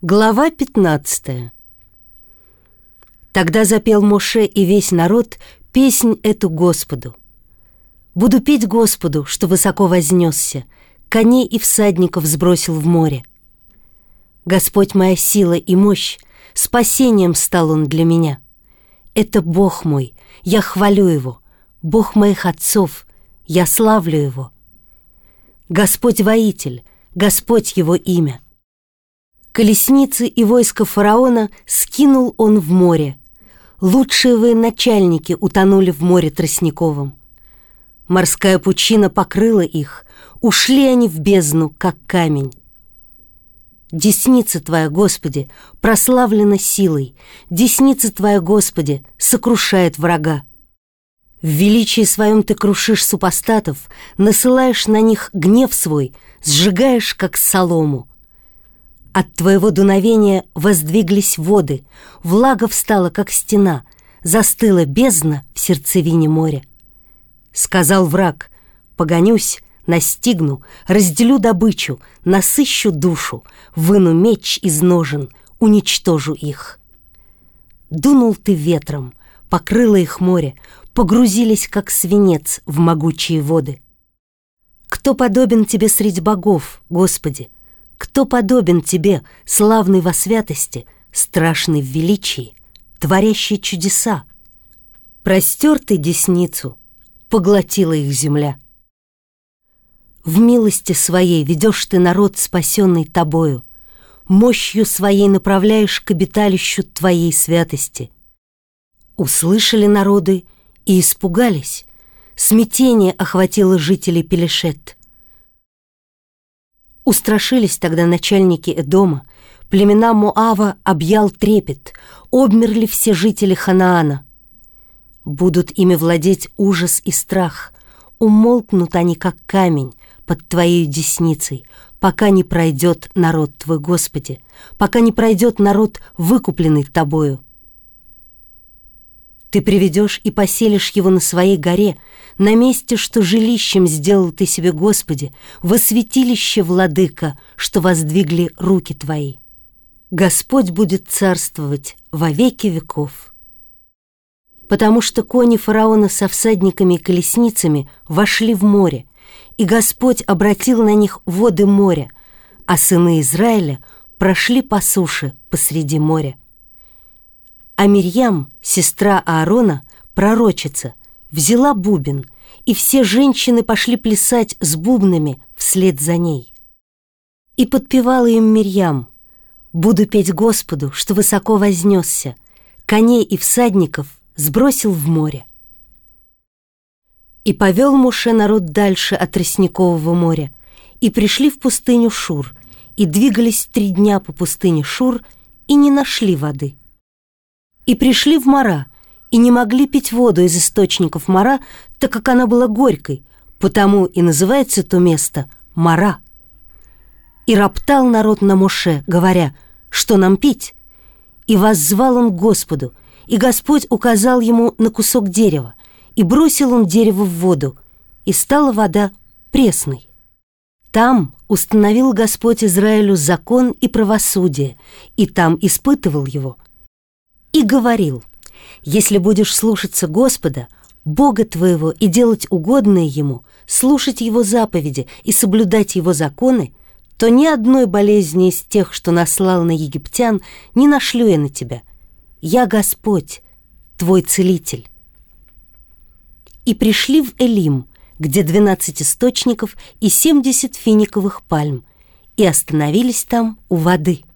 Глава 15. Тогда запел Моше и весь народ песнь эту Господу. «Буду петь Господу, что высоко вознесся, коней и всадников сбросил в море. Господь моя сила и мощь, спасением стал Он для меня. Это Бог мой, я хвалю Его, Бог моих отцов, я славлю Его. Господь воитель, Господь Его имя. Колесницы и войско фараона скинул он в море. Лучшие военачальники утонули в море тростниковом. Морская пучина покрыла их, ушли они в бездну, как камень. Десница Твоя, Господи, прославлена силой, десница Твоя, Господи, сокрушает врага. В величии Своем Ты крушишь супостатов, насылаешь на них гнев Свой, сжигаешь, как солому. От Твоего дуновения воздвиглись воды, влага встала, как стена, застыла бездна в сердцевине моря. Сказал враг: погонюсь, настигну, разделю добычу, насыщу душу, выну меч из ножен, уничтожу их. Дунул Ты ветром, покрыло их море, погрузились, как свинец, в могучие воды. Кто подобен Тебе средь богов, Господи? Кто подобен Тебе, славный во святости, страшный в величии, творящий чудеса? Простер Ты десницу, поглотила их земля. В милости Своей ведешь Ты народ, спасенный Тобою, мощью Своей направляешь к обиталищу Твоей святости. Услышали народы и испугались, смятение охватило жителей Пелешет. Устрашились тогда начальники Эдома, племена Моава объял трепет, обмерли все жители Ханаана. Будут ими владеть ужас и страх, умолкнут они, как камень, под Твоей десницей, пока не пройдет народ Твой, Господи, пока не пройдет народ, выкупленный Тобою. Ты приведешь и поселишь его на своей горе, на месте, что жилищем сделал Ты себе, Господи, во святилище, Владыка, что воздвигли руки Твои. Господь будет царствовать во веки веков. Потому что кони фараона со всадниками и колесницами вошли в море, и Господь обратил на них воды моря, а сыны Израиля прошли по суше посреди моря. А Мирьям, сестра Аарона, пророчица, взяла бубен, и все женщины пошли плясать с бубнами вслед за ней. И подпевала им Мирьям: «Буду петь Господу, что высоко вознесся, коней и всадников сбросил в море». И повел Моше народ дальше от тростникового моря, и пришли в пустыню Шур, и двигались 3 дня по пустыне Шур, и не нашли воды. И пришли в Мара, и не могли пить воду из источников Мара, так как она была горькой, потому и называется то место Мара. И роптал народ на Моше, говоря: что нам пить? И воззвал он к Господу, и Господь указал ему на кусок дерева, и бросил он дерево в воду, и стала вода пресной. Там установил Господь Израилю закон и правосудие, и там испытывал его. И говорил: если будешь слушаться Господа, Бога твоего, и делать угодное Ему, слушать Его заповеди и соблюдать Его законы, то ни одной болезни из тех, что наслал на египтян, не нашлю я на тебя. Я Господь, твой целитель. И пришли в Элим, где 12 источников и 70 финиковых пальм, и остановились там у воды.